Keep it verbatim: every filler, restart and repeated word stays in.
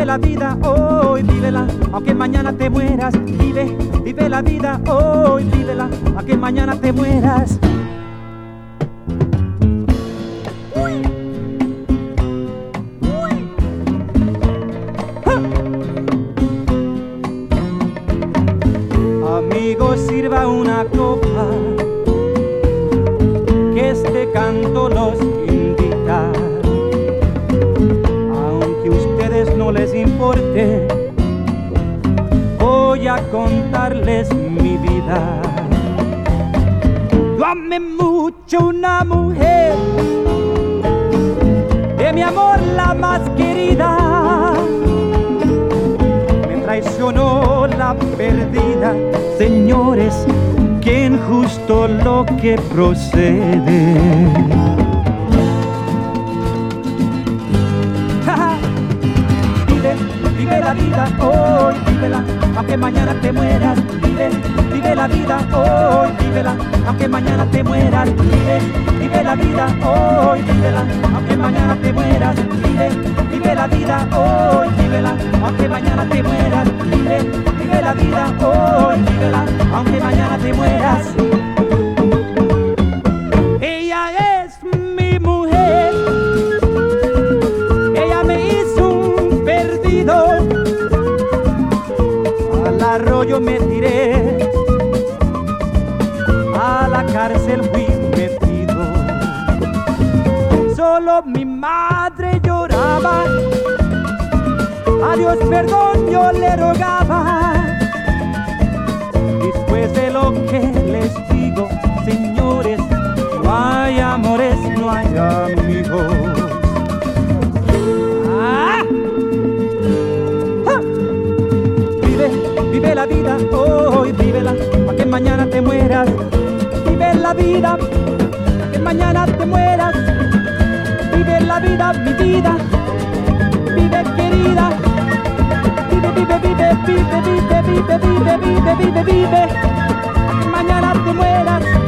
vive la vida hoy, vívela, aunque mañana te mueras. Vive, vive la vida hoy, vívela, aunque mañana te mueras. Uy. Uy. ¡Ah! Amigo, sirva una copa, que este canto los invita. Aunque ustedes no les importe, voy a contarles mi vida. Yo amé mucho una mujer, de mi amor la más querida. Me traicionó la perdida, señores, qué injusto lo que procede. Vive, vive la vida hoy, vívela, aunque mañana te mueras. Vive, vive la vida hoy, vívela, aunque mañana te mueras. Vive, vive la vida hoy, vívela, aunque mañana te mueras. Vive, vive la vida hoy, vívela, aunque mañana te mueras. Vive, vive la vida hoy, vívela, aunque mañana te mueras. Ella es mi mujer, ella me hizo un perdido. Al arroyo me tiré, a la cárcel fui metido. Solo mi madre lloraba, a Dios perdón yo le rogaba. Después de lo que les digo, señores, no hay amores, no hay amigos. ¡Ah! ¡Ah! Vive, vive la vida hoy, vívela, para que mañana te mueras. Vive la vida, para que mañana te mueras. Vive la vida, mi vida, vive querida. Vive, vive, vive, vive, vive, vive, vive, vive, vive, vive, para que mañana te mueras.